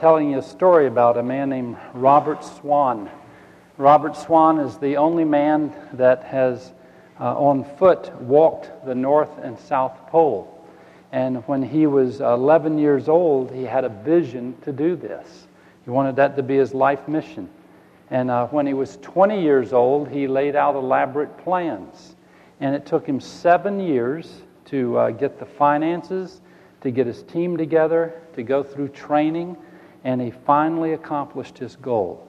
telling you a story about a man named Robert Swan. Robert Swan is the only man that has on foot walked the North and South Pole. And when he was 11 years old, he had a vision to do this. He wanted that to be his life mission. And when he was 20 years old, he laid out elaborate plans. And it took him 7 years to get the finances, to get his team together, to go through training, and he finally accomplished his goal.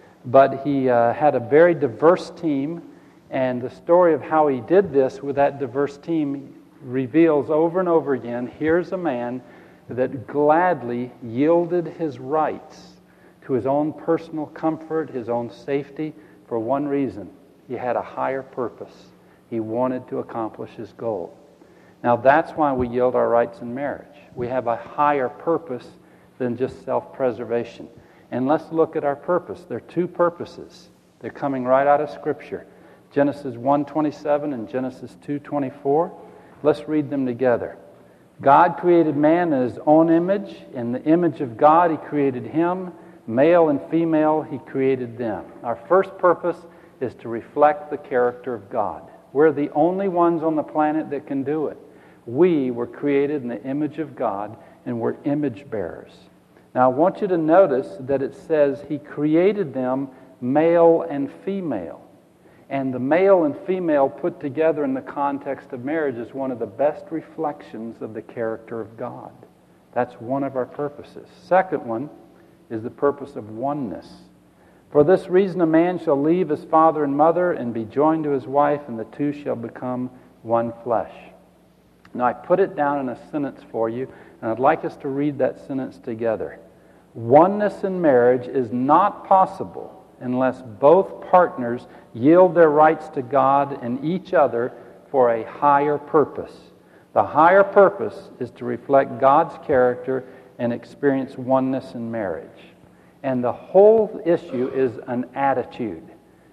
But he had a very diverse team, and the story of how he did this with that diverse team reveals over and over again, here's a man that gladly yielded his rights to his own personal comfort, his own safety, for one reason. He had a higher purpose. He wanted to accomplish his goal. Now that's why we yield our rights in marriage. We have a higher purpose than just self-preservation. And let's look at our purpose. There are two purposes. They're coming right out of Scripture. Genesis 1:27 and Genesis 2:24. Let's read them together. God created man in His own image. In the image of God, He created him. Male and female, He created them. Our first purpose is to reflect the character of God. We're the only ones on the planet that can do it. We were created in the image of God, and we're image bearers. Now, I want you to notice that it says He created them male and female. And the male and female put together in the context of marriage is one of the best reflections of the character of God. That's one of our purposes. Second one is the purpose of oneness. For this reason a man shall leave his father and mother and be joined to his wife, and the two shall become one flesh. Now I put it down in a sentence for you, and I'd like us to read that sentence together. Oneness in marriage is not possible unless both partners yield their rights to God and each other for a higher purpose. The higher purpose is to reflect God's character and experience oneness in marriage. And the whole issue is an attitude.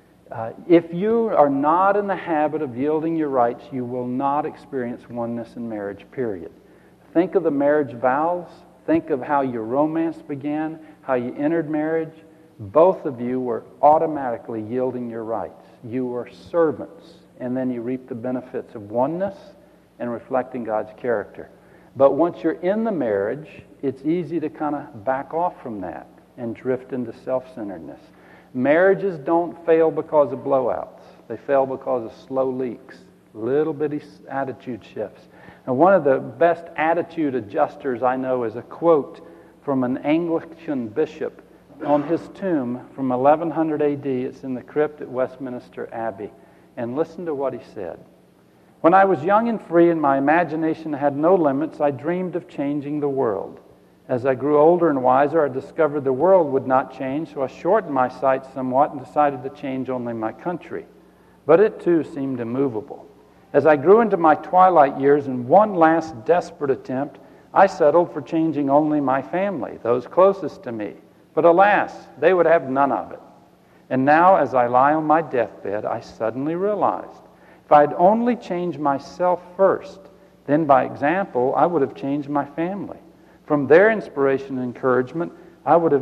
If you are not in the habit of yielding your rights, you will not experience oneness in marriage, period. Think of the marriage vows. Think of how your romance began, how you entered marriage. Both of you were automatically yielding your rights. You were servants, and then you reap the benefits of oneness and reflecting God's character. But once you're in the marriage, it's easy to kind of back off from that and drift into self-centeredness. Marriages don't fail because of blowouts. They fail because of slow leaks, little bitty attitude shifts. And one of the best attitude adjusters I know is a quote from an Anglican bishop on his tomb from 1100 AD. It's in the crypt at Westminster Abbey. And listen to what he said. When I was young and free and my imagination had no limits, I dreamed of changing the world. As I grew older and wiser, I discovered the world would not change, so I shortened my sights somewhat and decided to change only my country. But it too seemed immovable. As I grew into my twilight years, in one last desperate attempt, I settled for changing only my family, those closest to me. But alas, they would have none of it. And now, as I lie on my deathbed, I suddenly realized, if I'd only changed myself first, then by example, I would have changed my family. From their inspiration and encouragement, I would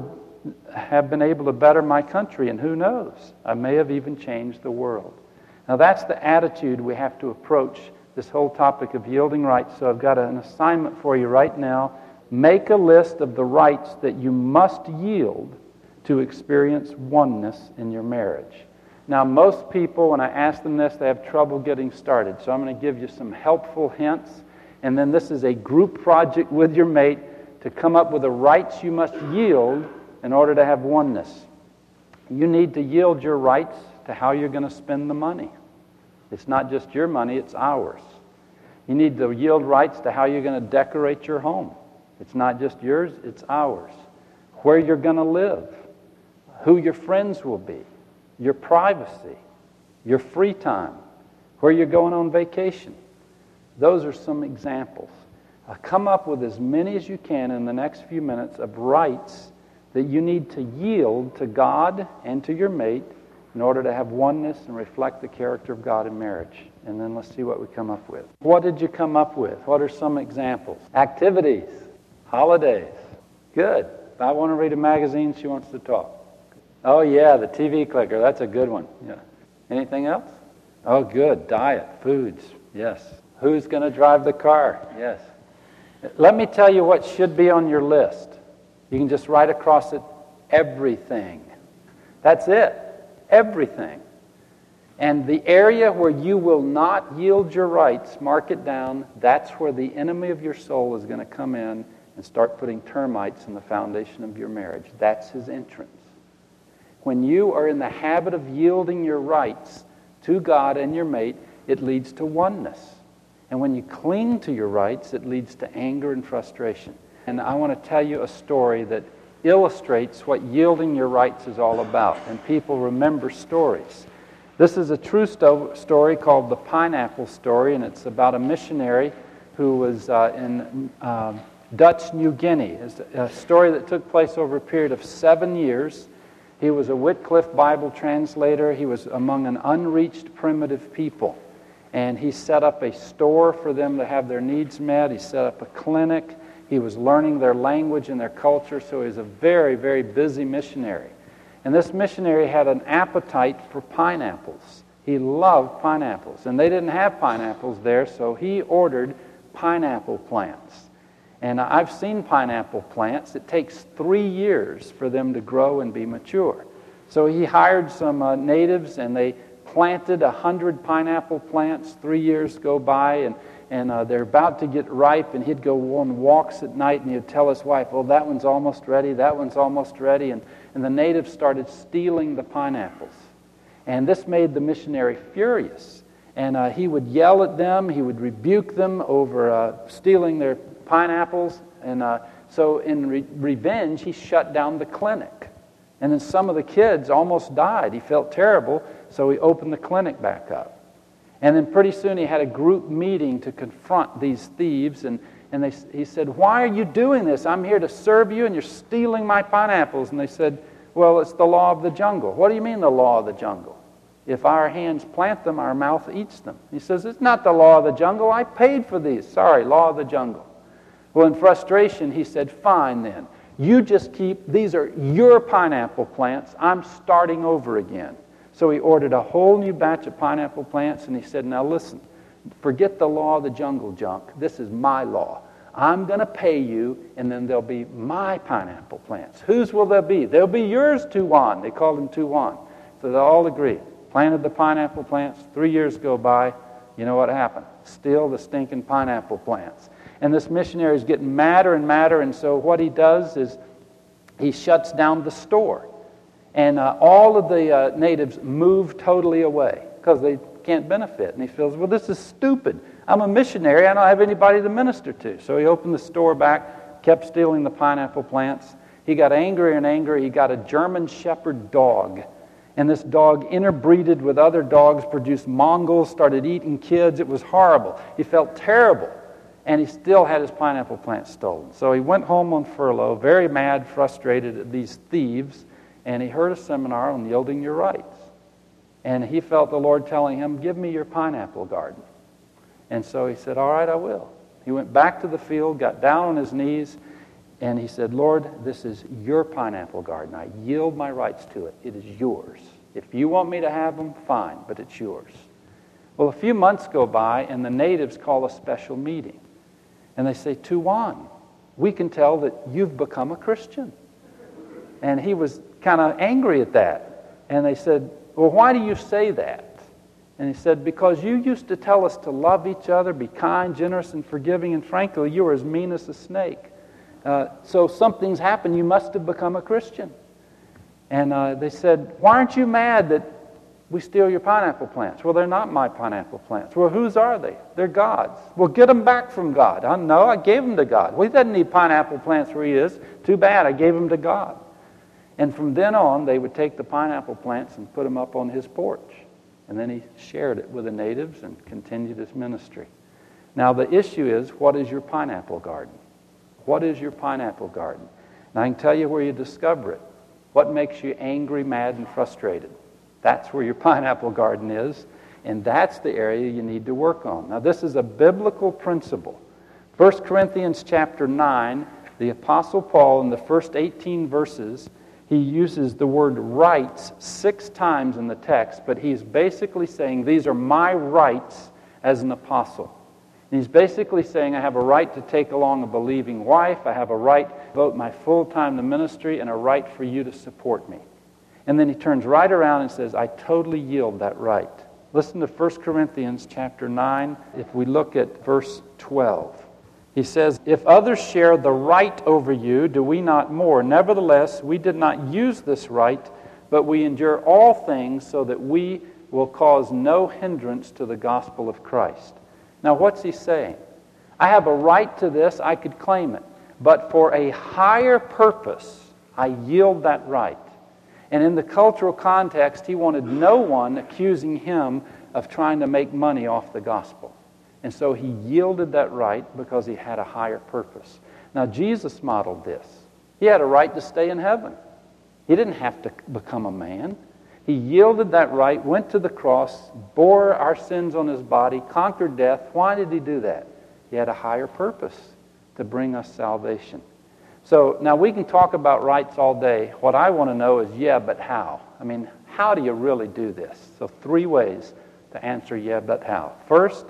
have been able to better my country, and who knows, I may have even changed the world. Now that's the attitude we have to approach this whole topic of yielding rights. So I've got an assignment for you right now. Make a list of the rights that you must yield to experience oneness in your marriage. Now most people, when I ask them this, they have trouble getting started. So I'm going to give you some helpful hints. And then this is a group project with your mate to come up with the rights you must yield in order to have oneness. You need to yield your rights to how you're going to spend the money. It's not just your money, it's ours. You need to yield rights to how you're going to decorate your home. It's not just yours, it's ours. Where you're going to live, who your friends will be, your privacy, your free time, where you're going on vacation. Those are some examples. Come up with as many as you can in the next few minutes of rights that you need to yield to God and to your mate in order to have oneness and reflect the character of God in marriage. And then let's see what we come up with. What did you come up with? What are some examples? Activities, holidays. Good. If I want to read a magazine, she wants to talk. Oh, yeah, the TV clicker. That's a good one. Yeah. Anything else? Oh, good. Diet, foods. Yes. Who's going to drive the car? Yes. Let me tell you what should be on your list. You can just write across it, everything. That's it. Everything. And the area where you will not yield your rights, mark it down. That's where the enemy of your soul is going to come in and start putting termites in the foundation of your marriage. That's his entrance. When you are in the habit of yielding your rights to God and your mate, it leads to oneness. And when you cling to your rights, it leads to anger and frustration. And I want to tell you a story that illustrates what yielding your rights is all about. And people remember stories. This is a true story called the Pineapple Story, and it's about a missionary who was in Dutch New Guinea. It's a story that took place over a period of 7 years. He was a Wycliffe Bible translator. He was among an unreached primitive people. And he set up a store for them to have their needs met. He set up a clinic. He was learning their language and their culture, so he was a very, very busy missionary. And this missionary had an appetite for pineapples. He loved pineapples. And they didn't have pineapples there, so he ordered pineapple plants. And I've seen pineapple plants. It takes 3 years for them to grow and be mature. So he hired some natives, and they planted 100 pineapple plants. 3 years go by, and they're about to get ripe, and he'd go on walks at night, and he'd tell his wife, "Oh, that one's almost ready, that one's almost ready." And the natives started stealing the pineapples. And this made the missionary furious. And he would yell at them, he would rebuke them over stealing their pineapples. And so in revenge, he shut down the clinic. And then some of the kids almost died. He felt terrible, so he opened the clinic back up. And then pretty soon he had a group meeting to confront these thieves. And he said, "Why are you doing this? I'm here to serve you, and you're stealing my pineapples." And they said, "Well, it's the law of the jungle." "What do you mean the law of the jungle? If our hands plant them, our mouth eats them." He says, "It's not the law of the jungle. I paid for these. Sorry, law of the jungle." Well, in frustration, he said, "Fine then. You just these are your pineapple plants. I'm starting over again." So he ordered a whole new batch of pineapple plants, and he said, "Now listen, forget the law of the jungle junk. This is my law. I'm going to pay you, and then there'll be my pineapple plants." "Whose will they be?" "They'll be yours, Tuan." They called him Tuan. So they all agreed. Planted the pineapple plants. 3 years go by. You know what happened? Steal the stinking pineapple plants. And this missionary is getting madder and madder, and so what he does is he shuts down the store. And all of the natives move totally away because they can't benefit. And he feels, well, this is stupid. I'm a missionary. I don't have anybody to minister to. So he opened the store back, kept stealing the pineapple plants. He got angrier and angrier. He got a German Shepherd dog. And this dog interbreeded with other dogs, produced Mongols, started eating kids. It was horrible. He felt terrible. And he still had his pineapple plants stolen. So he went home on furlough, very mad, frustrated at these thieves. And he heard a seminar on yielding your rights. And he felt the Lord telling him, "Give me your pineapple garden." And so he said, "All right, I will." He went back to the field, got down on his knees, and he said, "Lord, this is your pineapple garden. I yield my rights to it. It is yours. If you want me to have them, fine, but it's yours." Well, a few months go by, and the natives call a special meeting. And they say, "Tuan, we can tell that you've become a Christian." And he was kind of angry at that. And they said, "Well, why do you say that?" And he said, "Because you used to tell us to love each other, be kind, generous, and forgiving, and frankly, you were as mean as a snake. So something's happened. You must have become a Christian." And they said, "Why aren't you mad that we steal your pineapple plants?" "Well, they're not my pineapple plants." "Well, whose are they?" "They're God's." "Well, get them back from God." "No, I gave them to God." "Well, he doesn't need pineapple plants where he is." "Too bad, I gave them to God." And from then on, they would take the pineapple plants and put them up on his porch. And then he shared it with the natives and continued his ministry. Now, the issue is, what is your pineapple garden? What is your pineapple garden? And I can tell you where you discover it. What makes you angry, mad, and frustrated? That's where your pineapple garden is, and that's the area you need to work on. Now, this is a biblical principle. 1 Corinthians chapter 9 The Apostle Paul, in the first 18 verses, he uses the word rights 6 times in the text, but he's basically saying, these are my rights as an apostle. And he's basically saying, I have a right to take along a believing wife, I have a right to devote my full time to ministry, and a right for you to support me. And then he turns right around and says, I totally yield that right. Listen to 1 Corinthians chapter 9, if we look at verse 12. He says, if others share the right over you, do we not more? Nevertheless, we did not use this right, but we endure all things so that we will cause no hindrance to the gospel of Christ. Now, what's he saying? I have a right to this, I could claim it. But for a higher purpose, I yield that right. And in the cultural context, he wanted no one accusing him of trying to make money off the gospel. And so he yielded that right because he had a higher purpose. Now, Jesus modeled this. He had a right to stay in heaven. He didn't have to become a man. He yielded that right, went to the cross, bore our sins on his body, conquered death. Why did he do that? He had a higher purpose to bring us salvation. So now we can talk about rights all day. What I want to know is, yeah, but how? I mean, how do you really do this? So 3 ways to answer yeah, but how. First,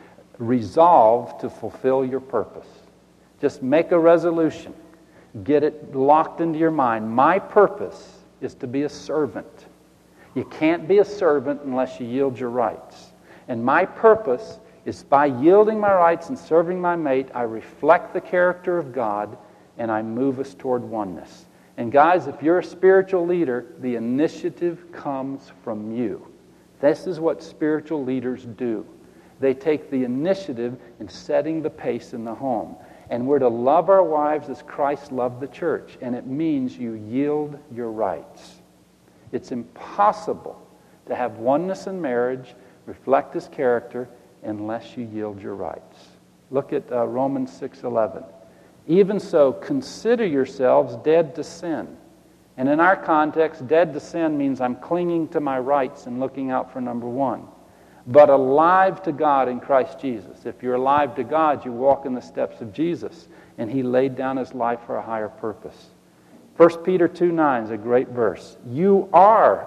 resolve to fulfill your purpose. Just make a resolution. Get it locked into your mind. My purpose is to be a servant. You can't be a servant unless you yield your rights. And my purpose is by yielding my rights and serving my mate, I reflect the character of God and I move us toward oneness. And guys, if you're a spiritual leader, the initiative comes from you. This is what spiritual leaders do. They take the initiative in setting the pace in the home. And we're to love our wives as Christ loved the church. And it means you yield your rights. It's impossible to have oneness in marriage, reflect His character, unless you yield your rights. Look at Romans 6:11. Even so, consider yourselves dead to sin. And in our context, dead to sin means I'm clinging to my rights and looking out for number one. But alive to God in Christ Jesus. If you're alive to God, you walk in the steps of Jesus. And He laid down His life for a higher purpose. 1 Peter 2:9 is a great verse. You are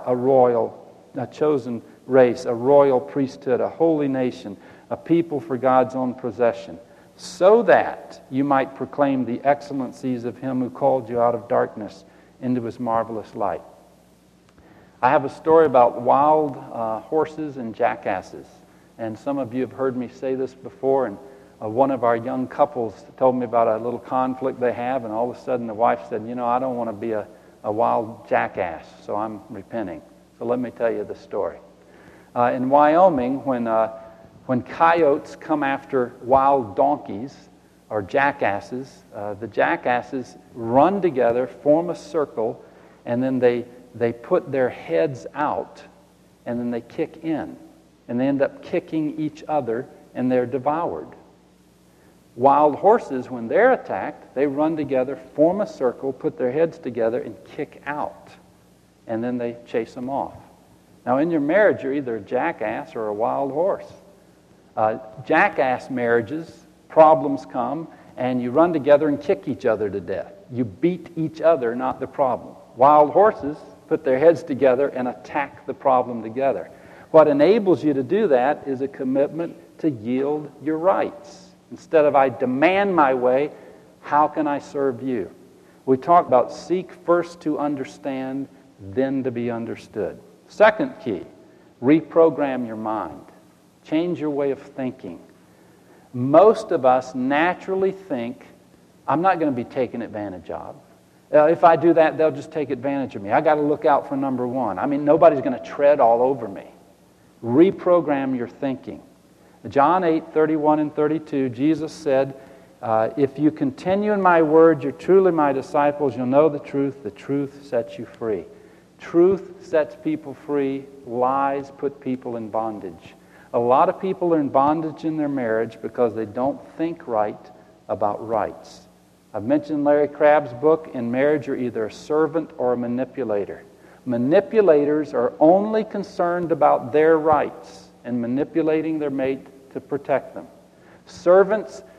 a chosen race, a royal priesthood, a holy nation, a people for God's own possession, so that you might proclaim the excellencies of Him who called you out of darkness into His marvelous light. I have a story about wild horses and jackasses. And some of you have heard me say this before, and one of our young couples told me about a little conflict they have, and all of a sudden the wife said, I don't want to be a wild jackass, so I'm repenting. So let me tell you the story. In Wyoming, when coyotes come after wild donkeys or jackasses, the jackasses run together, form a circle, and then they put their heads out, and then they kick in. And they end up kicking each other, and they're devoured. Wild horses, when they're attacked, they run together, form a circle, put their heads together, and kick out. And then they chase them off. Now, in your marriage, you're either a jackass or a wild horse. Jackass marriages, problems come, and you run together and kick each other to death. You beat each other, not the problem. Wild horses put their heads together and attack the problem together. What enables you to do that is a commitment to yield your rights. Instead of I demand my way, how can I serve you? We talk about seek first to understand, then to be understood. Second key, reprogram your mind. Change your way of thinking. Most of us naturally think, I'm not going to be taken advantage of. If I do that, they'll just take advantage of me. I got to look out for number one. I mean, nobody's going to tread all over me. Reprogram your thinking. John 8:31 and 32, Jesus said, if you continue in my word, you're truly my disciples. You'll know the truth sets you free. Truth sets people free. Lies put people in bondage. A lot of people are in bondage in their marriage because they don't think right about rights. I've mentioned Larry Crabb's book, In Marriage You're Either a Servant or a Manipulator. Manipulators are only concerned about their rights and manipulating their mate to protect them. Servants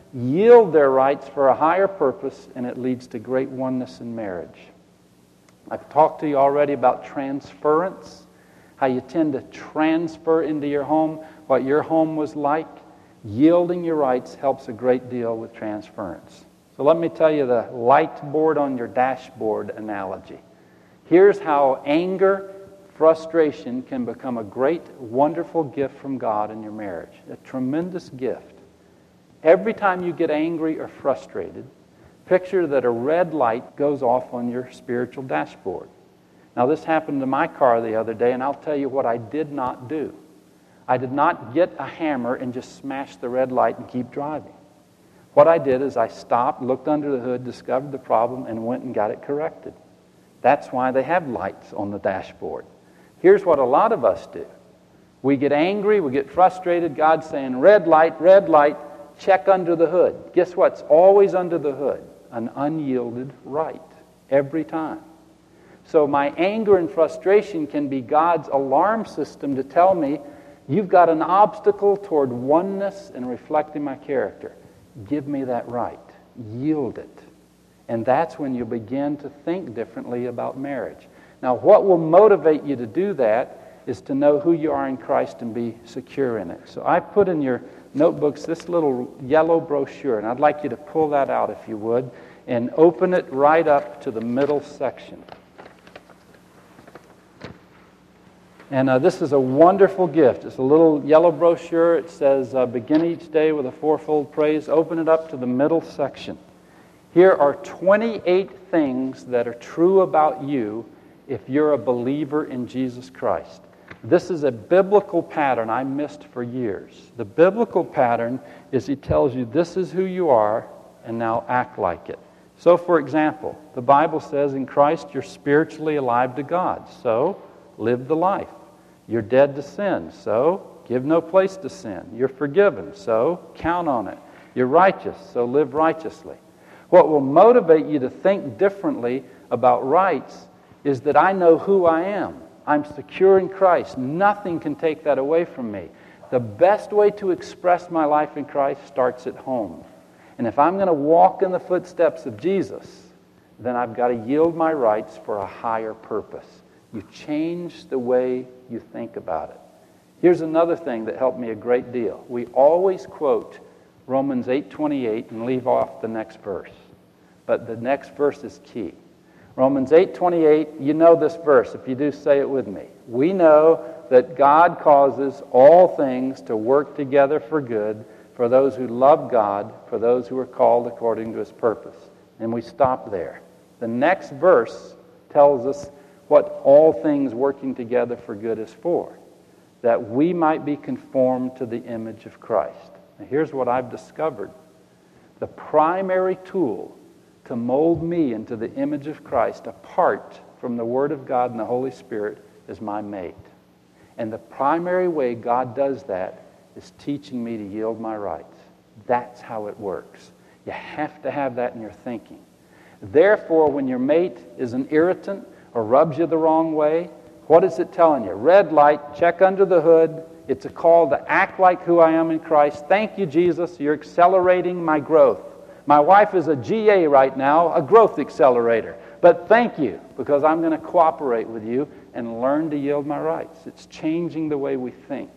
yield their rights for a higher purpose, and it leads to great oneness in marriage. I've talked to you already about transference, how you tend to transfer into your home what your home was like. Yielding your rights helps a great deal with transference. So let me tell you the light board on your dashboard analogy. Here's how anger, frustration can become a great, wonderful gift from God in your marriage. A tremendous gift. Every time you get angry or frustrated, picture that a red light goes off on your spiritual dashboard. Now, this happened to my car the other day, and I'll tell you what I did not do. I did not get a hammer and just smash the red light and keep driving. What I did is I stopped, looked under the hood, discovered the problem, and went and got it corrected. That's why they have lights on the dashboard. Here's what a lot of us do. We get angry, we get frustrated. God's saying, red light, check under the hood. Guess what's always under the hood? An unyielded right, every time. So my anger and frustration can be God's alarm system to tell me, you've got an obstacle toward oneness and reflecting my character. Give me that right. Yield it. And that's when you begin to think differently about marriage. Now, what will motivate you to do that is to know who you are in Christ and be secure in it. So I put in your notebooks this little yellow brochure, and I'd like you to pull that out if you would, and open it right up to the middle section. And this is a wonderful gift. It's a little yellow brochure. It says, begin each day with a fourfold praise. Open it up to the middle section. Here are 28 things that are true about you if you're a believer in Jesus Christ. This is a biblical pattern I missed for years. The biblical pattern is he tells you this is who you are, and now act like it. So, for example, the Bible says in Christ you're spiritually alive to God. So, live the life. You're dead to sin, so give no place to sin. You're forgiven, so count on it. You're righteous, so live righteously. What will motivate you to think differently about rights is that I know who I am. I'm secure in Christ. Nothing can take that away from me. The best way to express my life in Christ starts at home. And if I'm going to walk in the footsteps of Jesus, then I've got to yield my rights for a higher purpose. You change the way you think about it. Here's another thing that helped me a great deal. We always quote Romans 8:28 and leave off the next verse. But the next verse is key. Romans 8:28, you know this verse. If you do, say it with me. We know that God causes all things to work together for good for those who love God, for those who are called according to his purpose. And we stop there. The next verse tells us what all things working together for good is for, that we might be conformed to the image of Christ. Now, here's what I've discovered. The primary tool to mold me into the image of Christ, apart from the Word of God and the Holy Spirit, is my mate. And the primary way God does that is teaching me to yield my rights. That's how it works. You have to have that in your thinking. Therefore, when your mate is an irritant or rubs you the wrong way, what is it telling you? Red light, check under the hood. It's a call to act like who I am in Christ. Thank you, Jesus. You're accelerating my growth. My wife is a GA right now, a growth accelerator. But thank you, because I'm going to cooperate with you and learn to yield my rights. It's changing the way we think.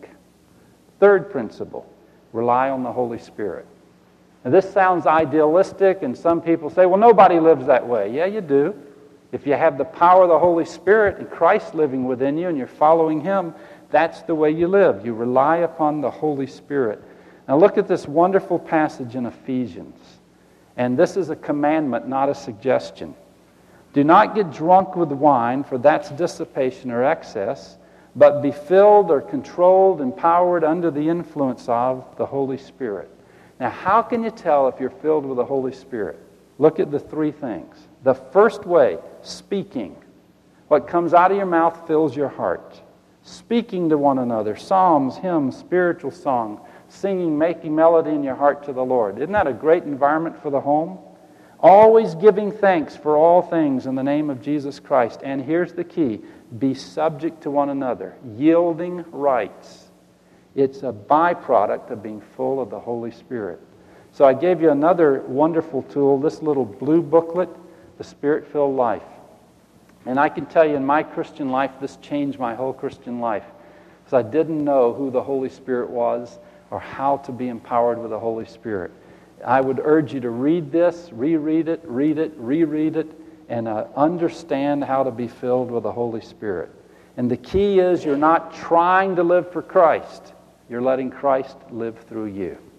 Third principle, rely on the Holy Spirit. Now, this sounds idealistic, and some people say, well, nobody lives that way. Yeah, you do. If you have the power of the Holy Spirit and Christ living within you and you're following him, that's the way you live. You rely upon the Holy Spirit. Now look at this wonderful passage in Ephesians. And this is a commandment, not a suggestion. Do not get drunk with wine, for that's dissipation or excess, but be filled or controlled, empowered under the influence of the Holy Spirit. Now, how can you tell if you're filled with the Holy Spirit? Look at the three things. The first way, speaking. What comes out of your mouth fills your heart. Speaking to one another, psalms, hymns, spiritual song, singing, making melody in your heart to the Lord. Isn't that a great environment for the home? Always giving thanks for all things in the name of Jesus Christ. And here's the key. Be subject to one another. Yielding rights. It's a byproduct of being full of the Holy Spirit. So I gave you another wonderful tool, this little blue booklet, The Spirit-Filled Life. And I can tell you in my Christian life, this changed my whole Christian life. Because I didn't know who the Holy Spirit was or how to be empowered with the Holy Spirit. I would urge you to read this, reread it, reread it, and understand how to be filled with the Holy Spirit. And the key is you're not trying to live for Christ. You're letting Christ live through you.